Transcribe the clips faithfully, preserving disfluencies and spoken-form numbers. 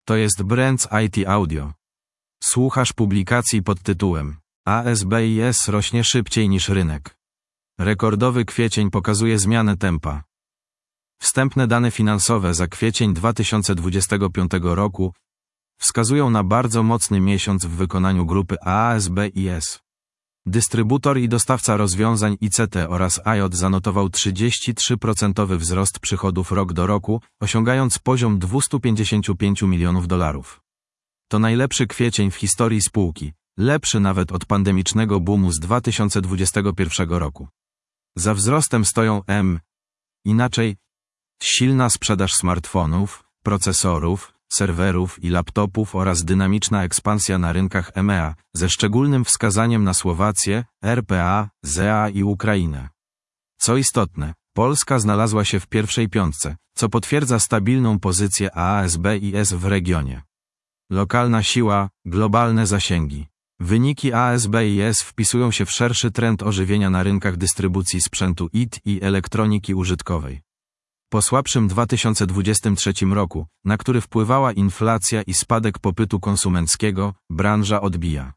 To jest Brands I T Audio. Słuchasz publikacji pod tytułem A S B I S rośnie szybciej niż rynek. Rekordowy kwiecień pokazuje zmianę tempa. Wstępne dane finansowe za kwiecień dwa tysiące dwudziestego piątego roku wskazują na bardzo mocny miesiąc w wykonaniu grupy A S B I S. Dystrybutor i dostawca rozwiązań I C T oraz I O T zanotował trzydzieści trzy procent wzrost przychodów rok do roku, osiągając poziom dwieście pięćdziesiąt pięć milionów dolarów. To najlepszy kwiecień w historii spółki, lepszy nawet od pandemicznego boomu z dwa tysiące dwudziestego pierwszego roku. Za wzrostem stoją M. Inaczej, silna sprzedaż smartfonów, procesorów, serwerów i laptopów oraz dynamiczna ekspansja na rynkach E M E A, ze szczególnym wskazaniem na Słowację, R P A, Z E A i Ukrainę. Co istotne, Polska znalazła się w pierwszej piątce, co potwierdza stabilną pozycję A S B I S w regionie. Lokalna siła, globalne zasięgi. Wyniki A S B I S wpisują się w szerszy trend ożywienia na rynkach dystrybucji sprzętu I T i elektroniki użytkowej. Po słabszym dwa tysiące dwudziestym trzecim roku, na który wpływała inflacja i spadek popytu konsumenckiego, branża odbija.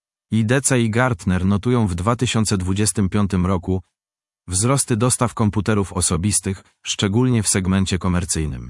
I D C i Gartner notują w dwa tysiące dwudziestym piątym roku wzrosty dostaw komputerów osobistych, szczególnie w segmencie komercyjnym.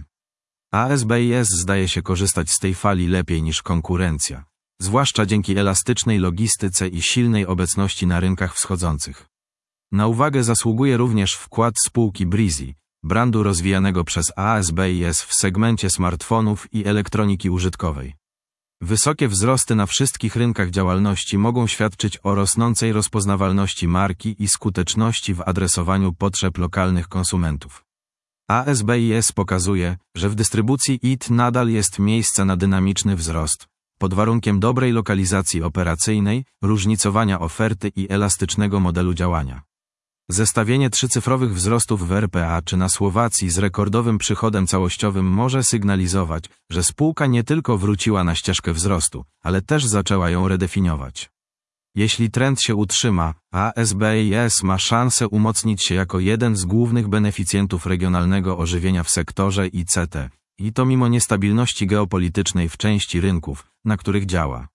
A S B I S zdaje się korzystać z tej fali lepiej niż konkurencja, zwłaszcza dzięki elastycznej logistyce i silnej obecności na rynkach wschodzących. Na uwagę zasługuje również wkład spółki Breezy, brandu rozwijanego przez A S B I S w segmencie smartfonów i elektroniki użytkowej. Wysokie wzrosty na wszystkich rynkach działalności mogą świadczyć o rosnącej rozpoznawalności marki i skuteczności w adresowaniu potrzeb lokalnych konsumentów. A S B I S pokazuje, że w dystrybucji I T nadal jest miejsce na dynamiczny wzrost, pod warunkiem dobrej lokalizacji operacyjnej, różnicowania oferty i elastycznego modelu działania. Zestawienie trzycyfrowych wzrostów w R P A czy na Słowacji z rekordowym przychodem całościowym może sygnalizować, że spółka nie tylko wróciła na ścieżkę wzrostu, ale też zaczęła ją redefiniować. Jeśli trend się utrzyma, A S B I S ma szansę umocnić się jako jeden z głównych beneficjentów regionalnego ożywienia w sektorze I C T, i to mimo niestabilności geopolitycznej w części rynków, na których działa.